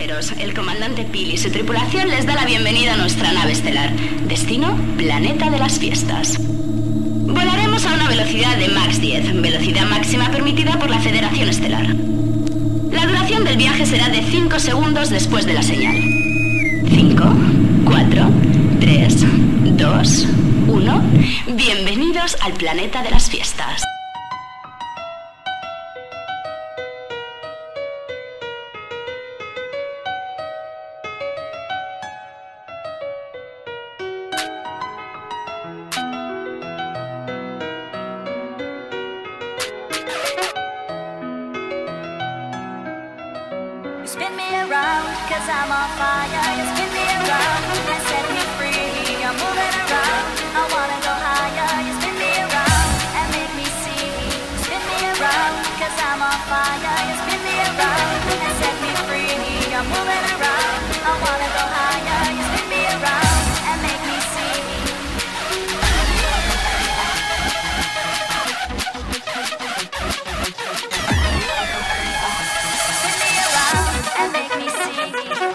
pasajeros, el comandante Pil y su tripulación les da la bienvenida a nuestra nave estelar. Destino, Planeta de las Fiestas. Volaremos a una velocidad de Mach 10, velocidad máxima permitida por la Federación Estelar. La duración del viaje será de 5 segundos después de la señal. 5, 4, 3, 2, 1. Bienvenidos al Planeta de las Fiestas. Spin me around, cause I'm on fire. You spin me around and set me free. I'm moving around, I wanna go higher. You spin me around and make me see. Spin me around, cause I'm on fire. You spin me around and set me free. I'm moving around, I wanna go higher. You spin me around and make me see. And make me see.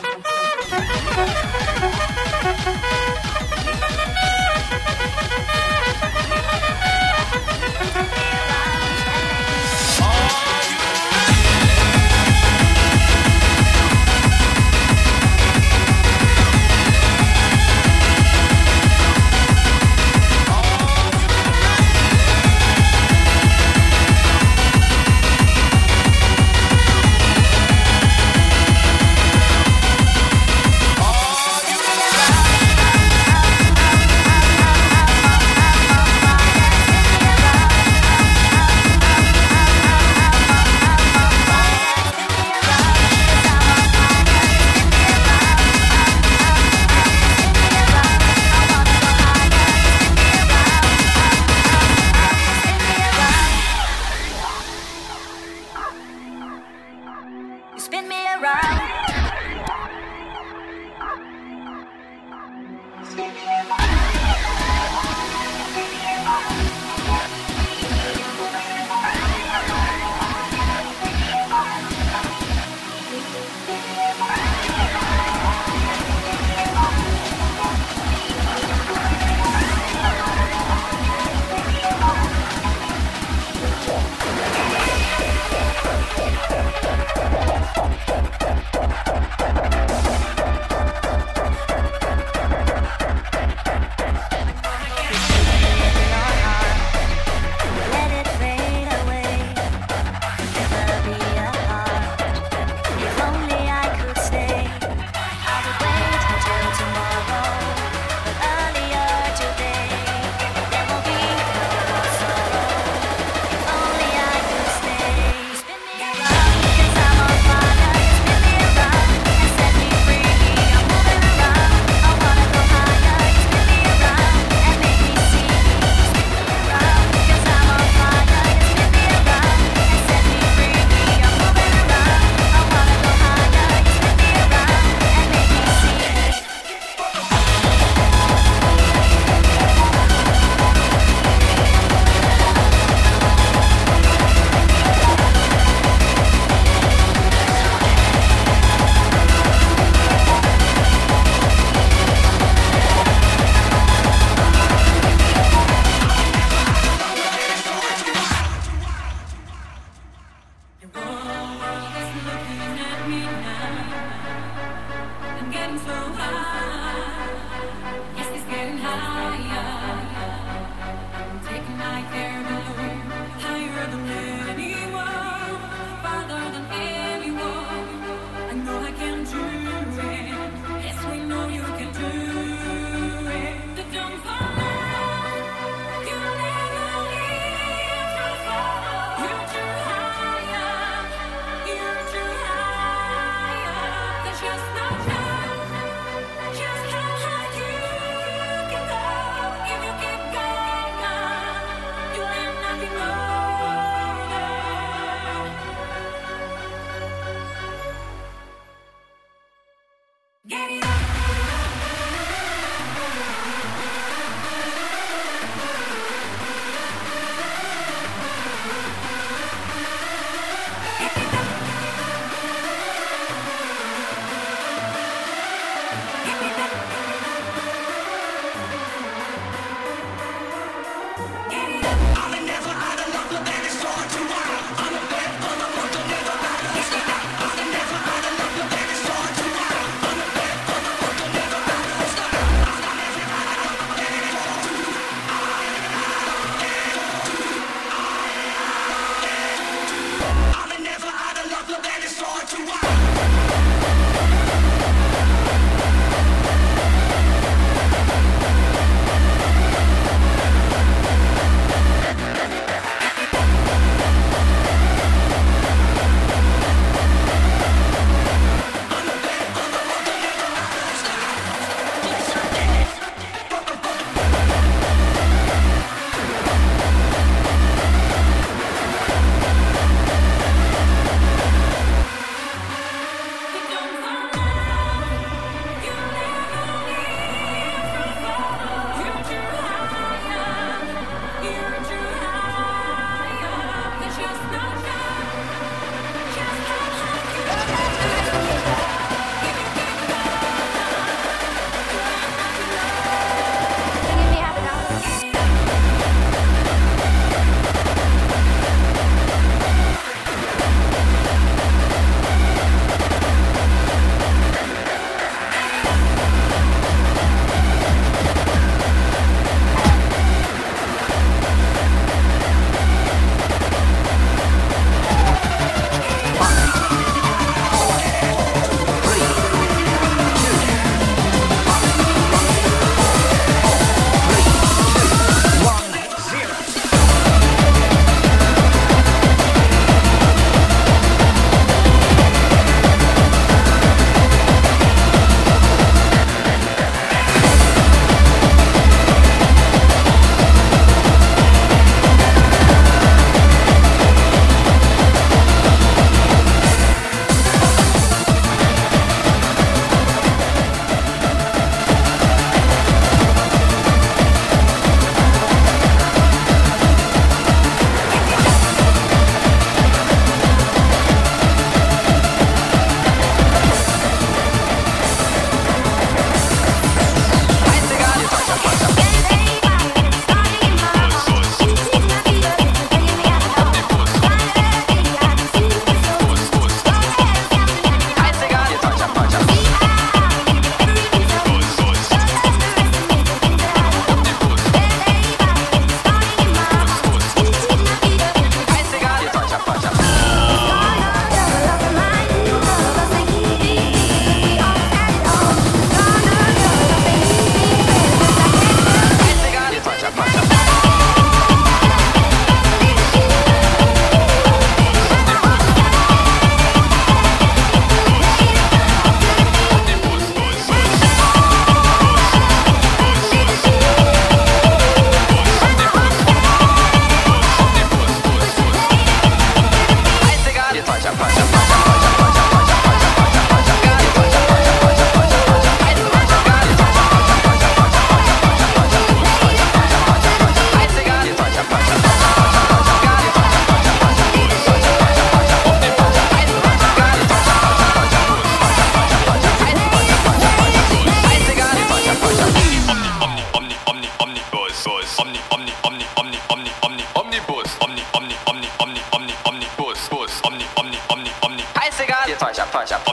Spin me around.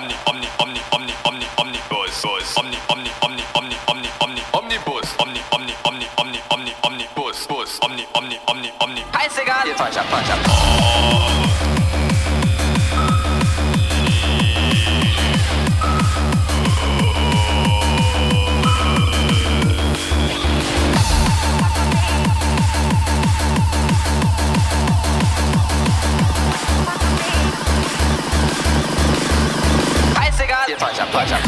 Scheißegal, jetzt falsch ab. Scheißegal, jetzt falsch ab.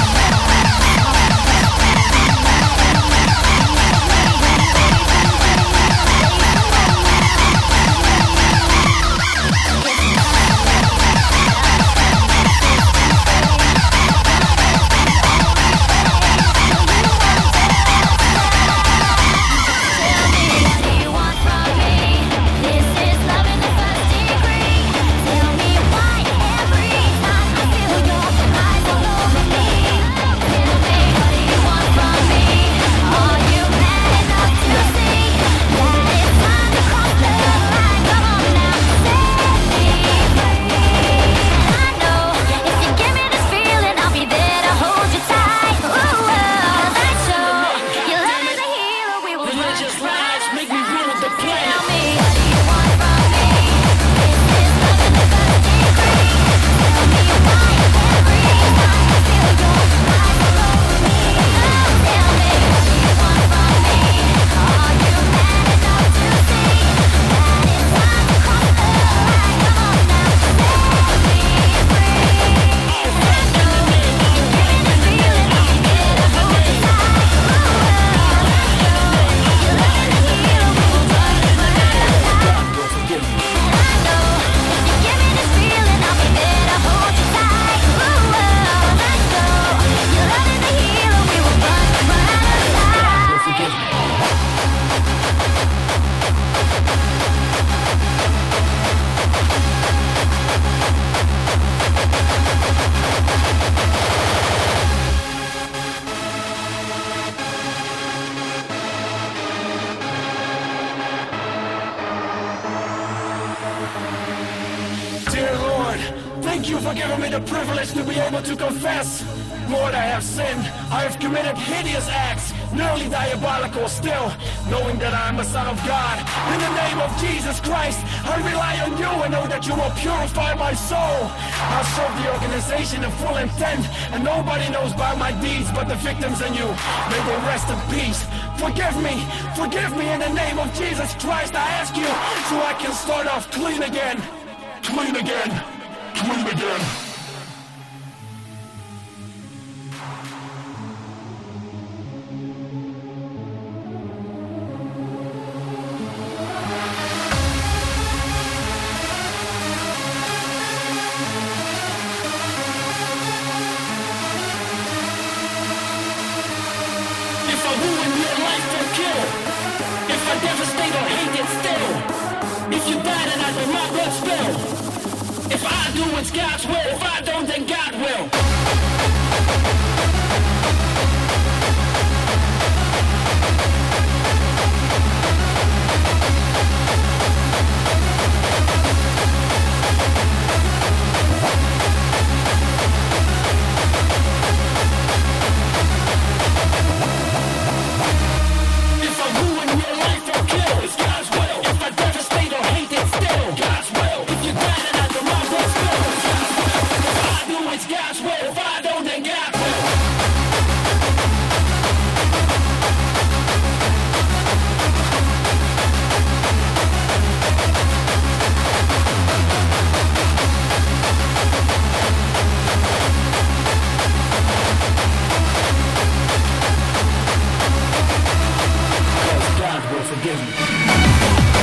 Thank you for giving me the privilege to be able to confess. Lord, I have sinned. I have committed hideous acts, nearly diabolical still, knowing that I am a son of God. In the name of Jesus Christ, I rely on you and know that you will purify my soul. I serve the organization in full intent, and nobody knows about my deeds but the victims and you. May they rest in peace. Forgive me in the name of Jesus Christ, I ask you, so I can start off clean again. Clean again. Clean again. If I ruin your life or kill, if I devastate or hate it still, if you died and I do my blood spill, if I do, it's God's will. If I don't, then God will. If I ruin your life or kill, it's God's will. If I devastate or hate it still, God's will. If you die and I do my blood spill, it's God's will. If I do, it's God's will. If I don't, then God will. Because God will forgive me.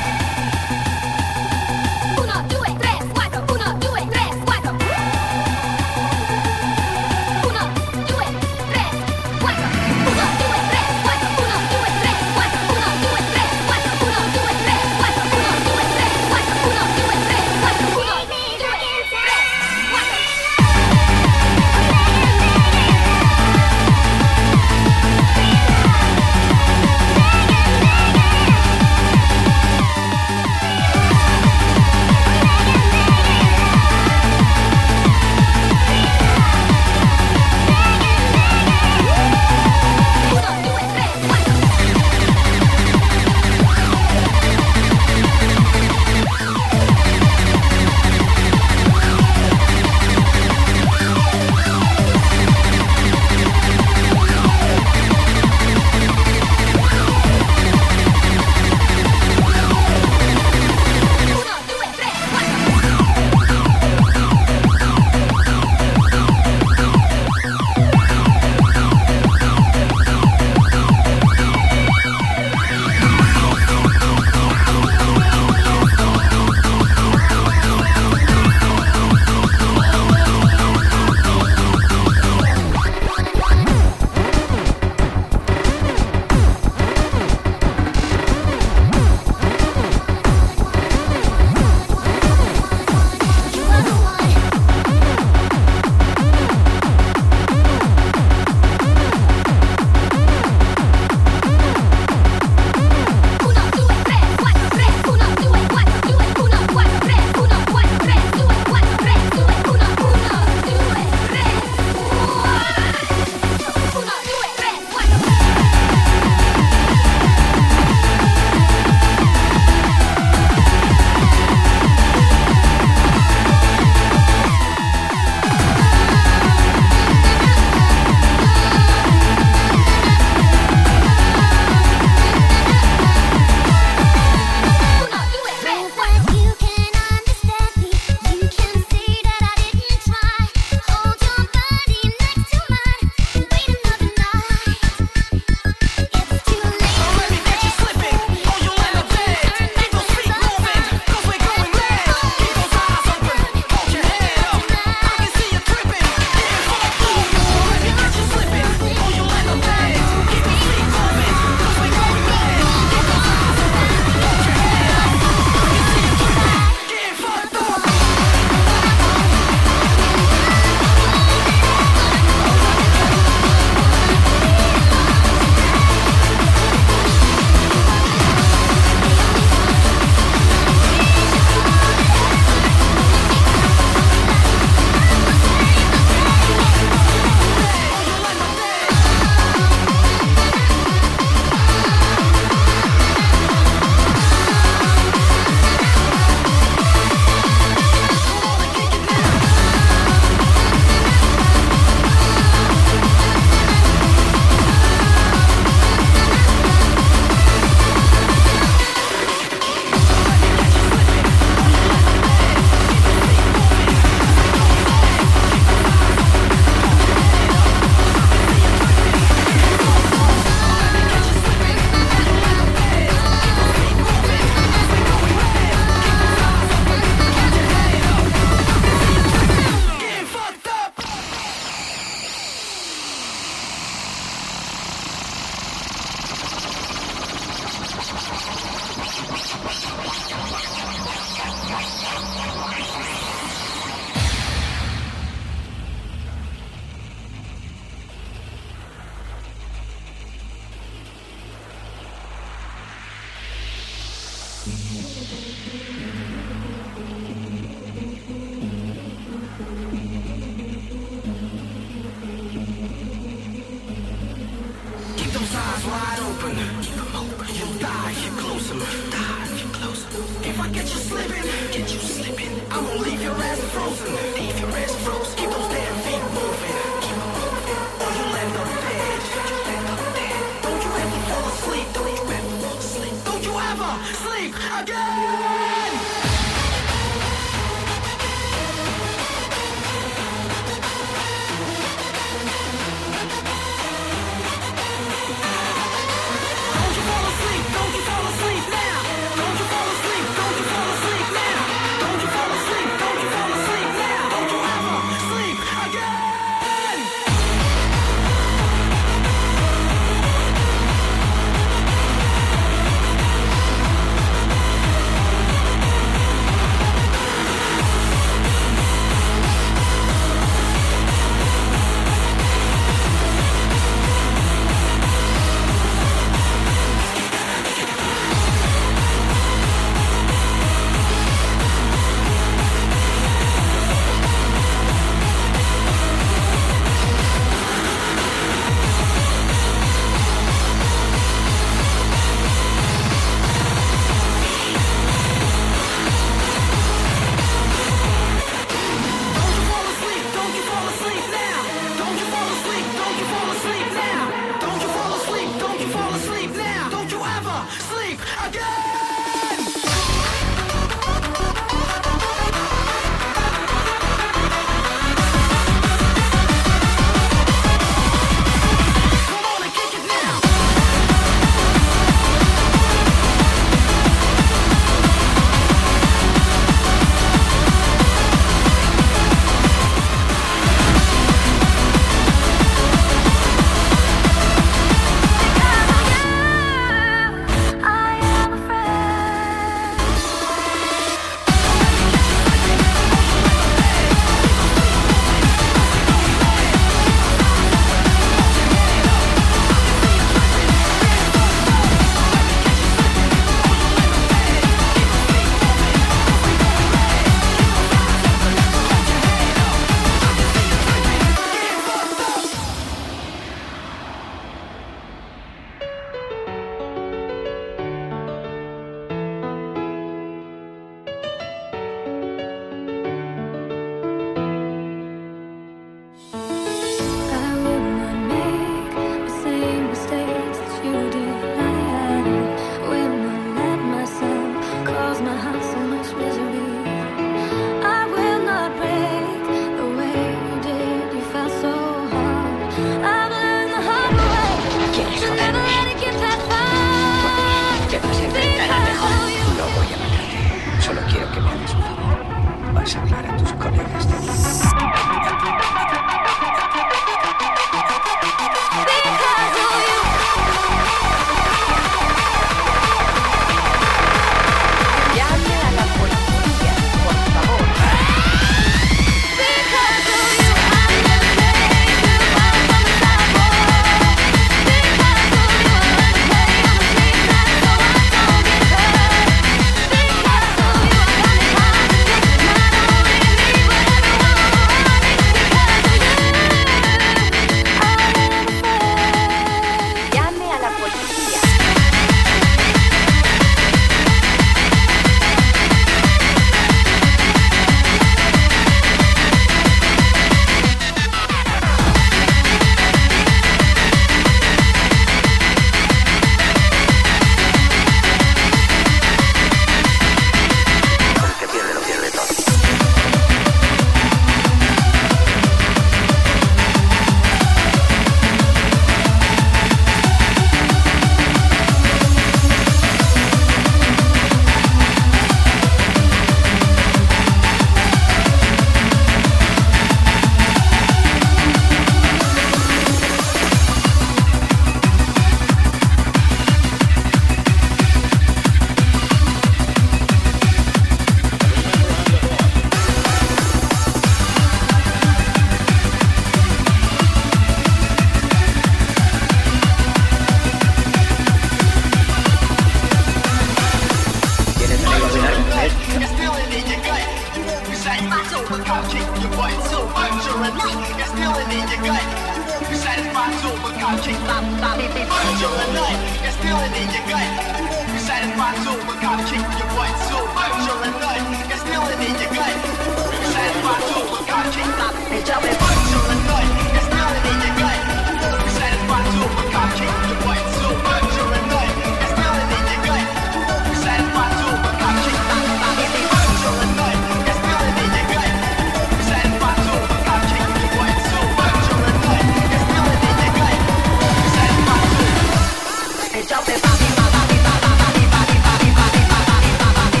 I'll kick your butt. So virtual and night, you're stealing in your gut. You won't be satisfied, so I'll kick virtual and night, you're stealing in your gut. You won't be satisfied, so I'll kick your butt. So virtual and night, you're stealing in your gut. You won't be satisfied, so I'll kick virtual and night, you're stealing in your gut. You won't be satisfied, so I'll kick your butt. So virtual and night, you're stealing in your gut. You won't be satisfied, so I'll kick virtual and night, you're stealing in your gut. You won't be satisfied, so I'll kick your butt. So virtual and night, you're stealing in your gut. You won't be satisfied, so hey, jump it, papi, papi, papi, papi, papi, papi, papi, papi, papi,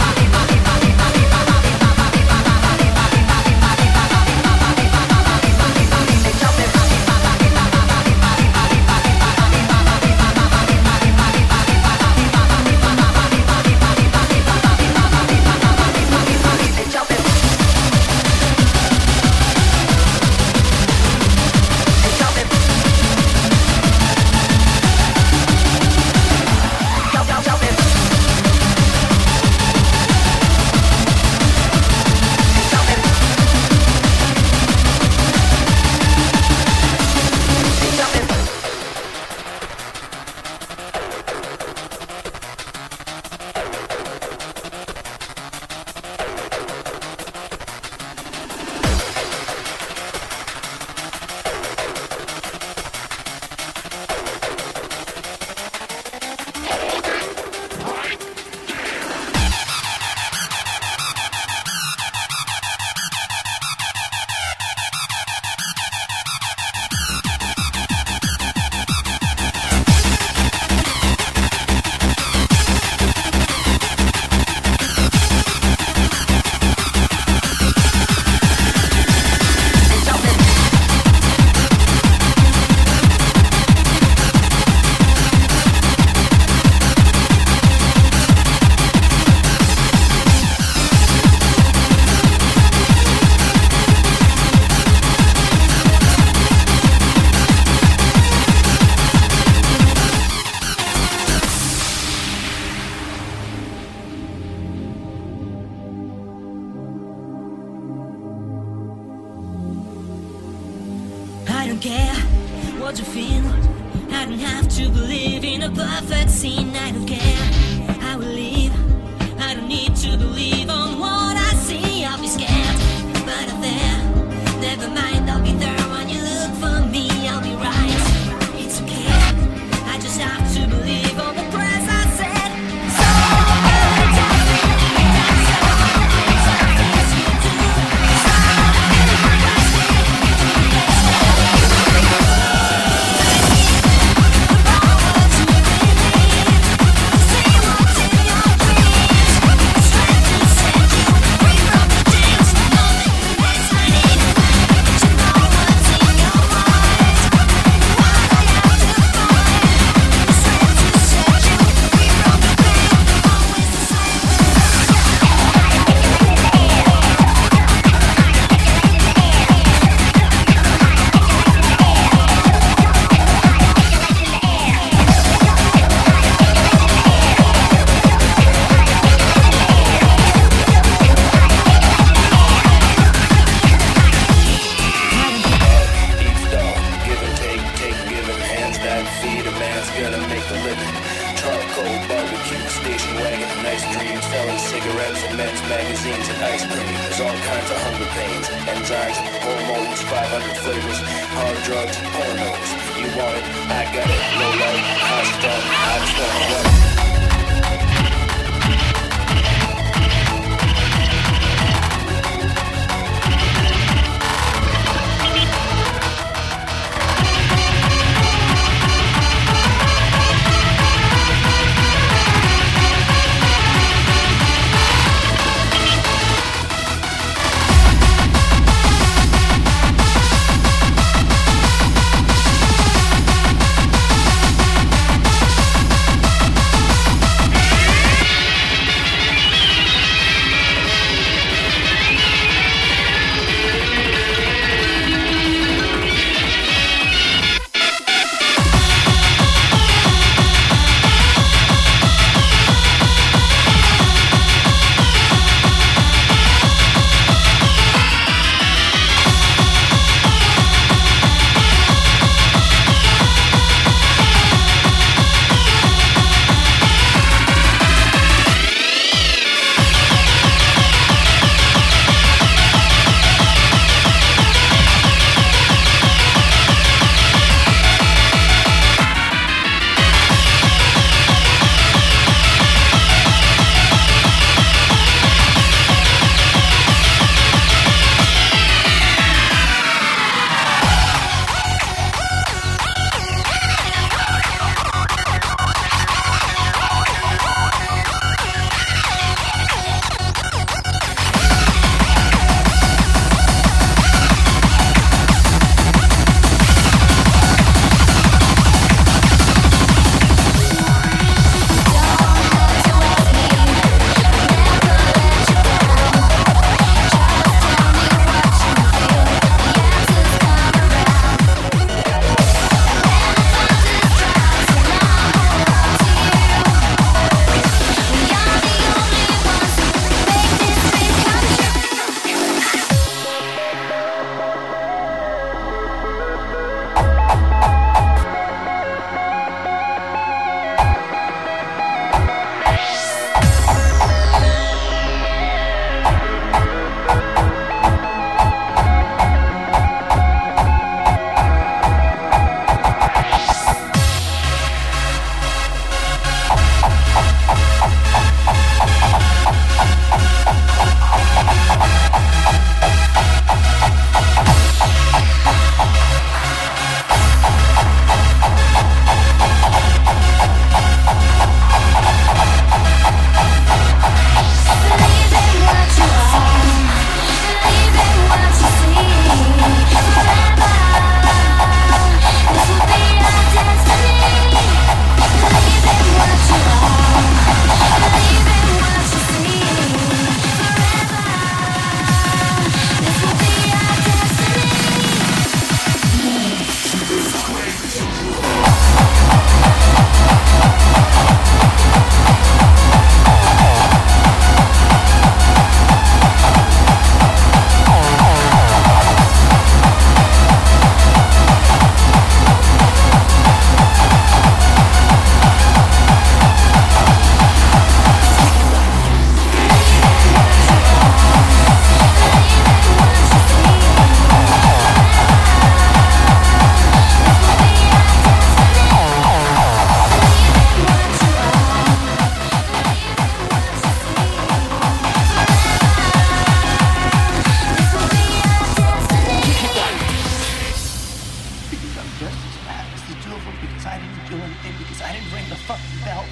I don't care what you feel. I don't have to believe in a perfect scene. I don't care. I will leave. I don't need to believe on what I see. I'll be scared, but I'm there. Never mind, I'll be there when you look for me. I'll be right. It's okay. I just have to believe on the prayers I said. So many times you do. So many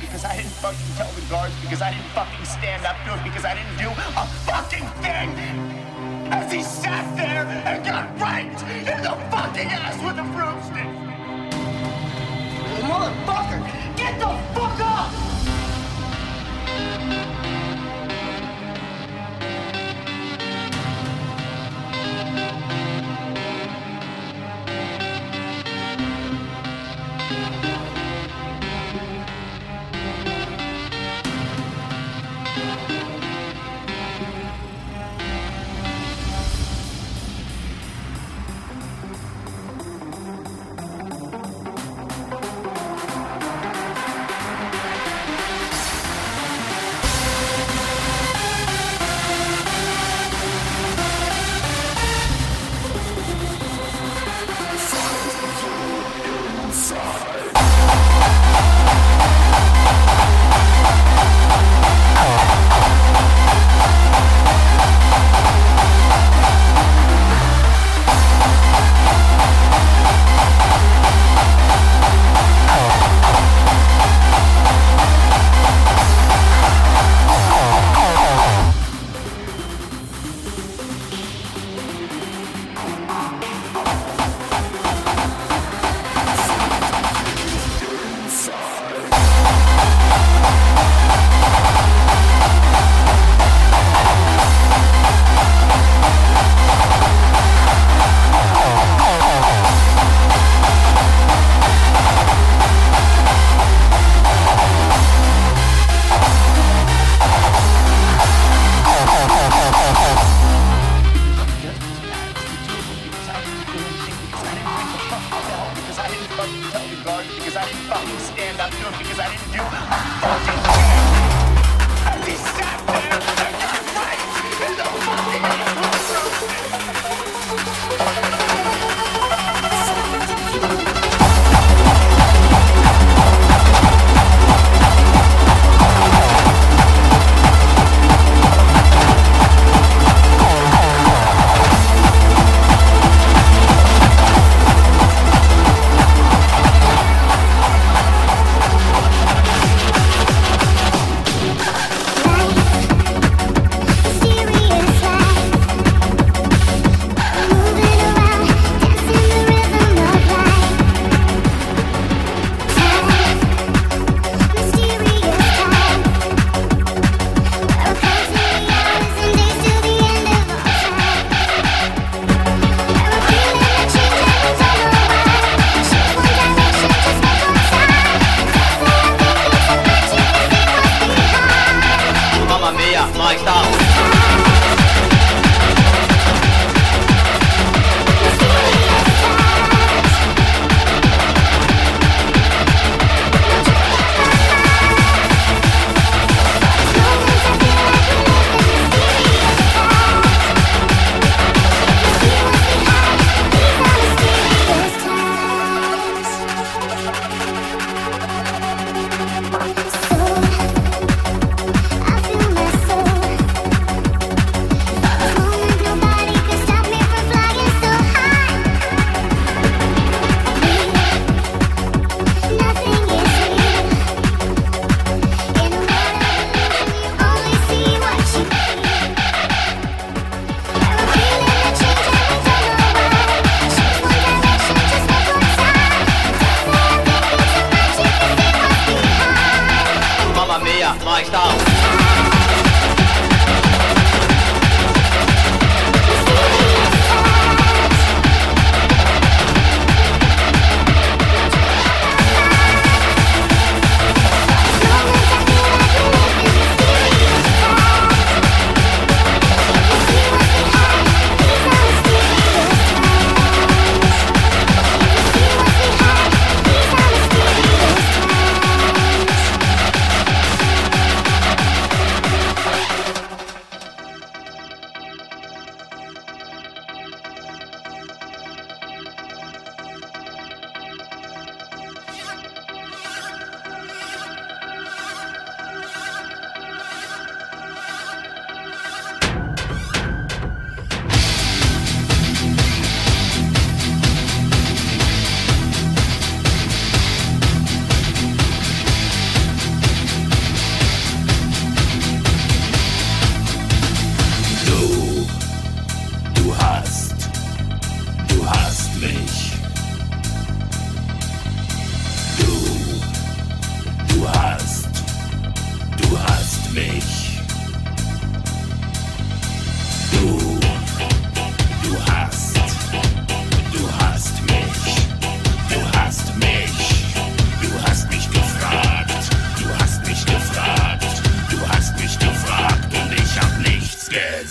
because I didn't fucking tell the guards, because I didn't fucking stand up to it, because I didn't do a fucking thing. As he sat there and got raped in the fucking ass with a broomstick. Motherfucker, get the fuck up!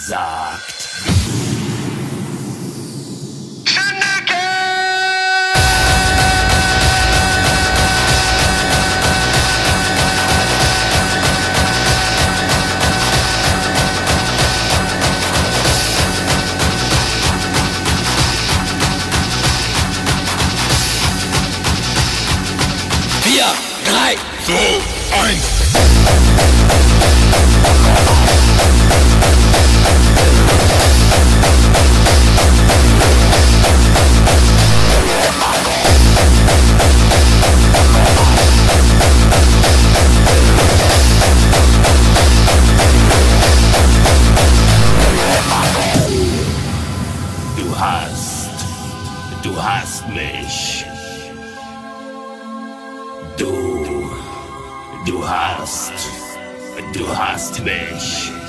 sagt. Vier, drei, zwei, eins. Du hast mich. Du hast mich.